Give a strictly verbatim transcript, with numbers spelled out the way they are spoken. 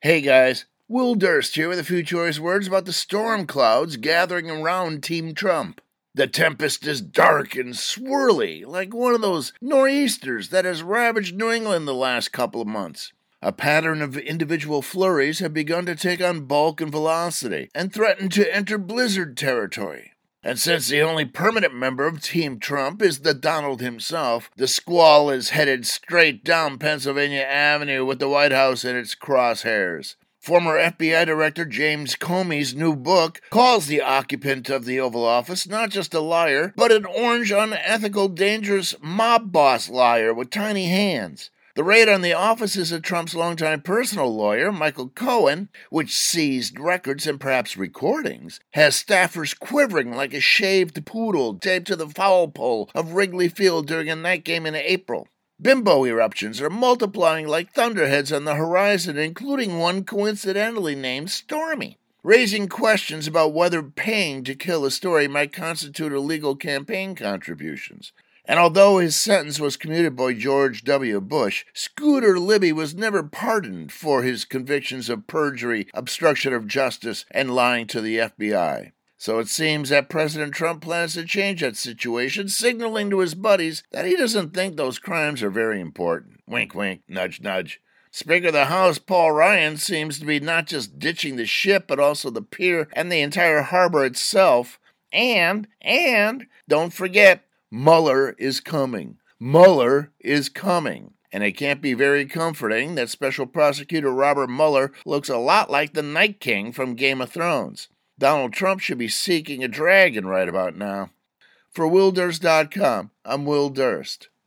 Hey guys, Will Durst here with a few choice words about the storm clouds gathering around Team Trump. The tempest is dark and swirly, like one of those nor'easters that has ravaged New England the last couple of months. A pattern of individual flurries have begun to take on bulk and velocity and threaten to enter blizzard territory. And since the only permanent member of Team Trump is the Donald himself, the squall is headed straight down Pennsylvania Avenue with the White House in its crosshairs. Former F B I Director James Comey's new book calls the occupant of the Oval Office not just a liar, but an orange, unethical, dangerous mob boss liar with tiny hands. The raid on the offices of Trump's longtime personal lawyer, Michael Cohen, which seized records and perhaps recordings, has staffers quivering like a shaved poodle taped to the foul pole of Wrigley Field during a night game in April. Bimbo eruptions are multiplying like thunderheads on the horizon, including one coincidentally named Stormy, raising questions about whether paying to kill a story might constitute illegal campaign contributions. And although his sentence was commuted by George W. Bush, Scooter Libby was never pardoned for his convictions of perjury, obstruction of justice, and lying to the F B I. So it seems that President Trump plans to change that situation, signaling to his buddies that he doesn't think those crimes are very important. Wink, wink, nudge, nudge. Speaker of the House Paul Ryan seems to be not just ditching the ship, but also the pier and the entire harbor itself. And, and, don't forget, Mueller is coming. Mueller is coming. And it can't be very comforting that Special Prosecutor Robert Mueller looks a lot like the Night King from Game of Thrones. Donald Trump should be seeking a dragon right about now. For Will Durst dot com, I'm Will Durst.